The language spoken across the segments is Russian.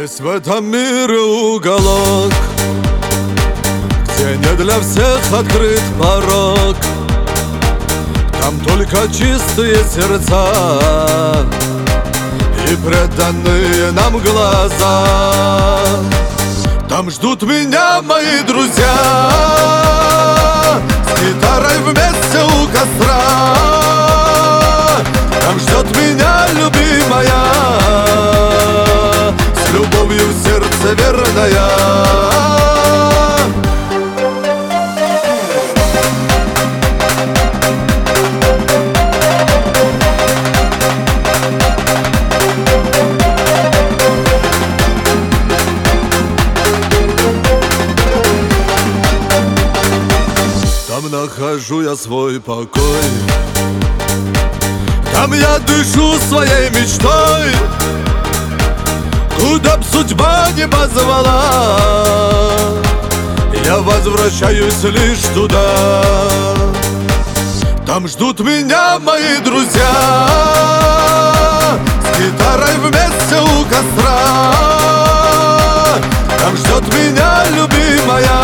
Есть в этом мире уголок, где не для всех открыт порог. Там только чистые сердца и преданные нам глаза. Там ждут меня мои друзья с гитарой вместе у костра. Там ждет меня любимая, с любовью в сердце верная. Там нахожу я свой покой, там я дышу своей мечтой, куда б судьба не позвала, я возвращаюсь лишь туда. Там ждут меня мои друзья с гитарой вместе у костра. Там ждет меня любимая,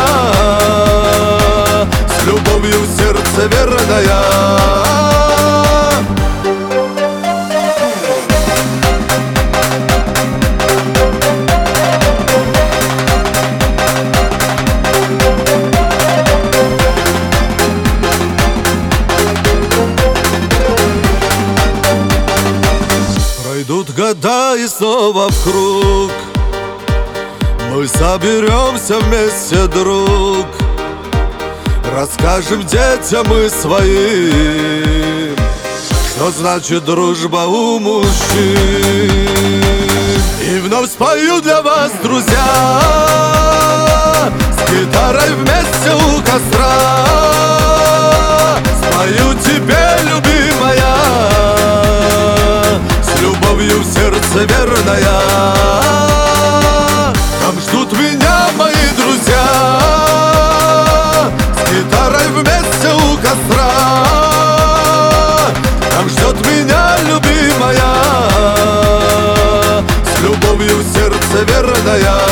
с любовью в сердце верная. Пройдут года и снова в круг мы соберемся вместе, друг. Расскажем детям мы своим, что значит дружба у мужчин. И вновь спою для вас, друзья, с гитарой вместе у костра. Спою тебе, любимая, с любовью в сердце верная. Там ждут меня мои друзья с гитарой вместе у костра. Там ждет меня любимая, с любовью в сердце верная.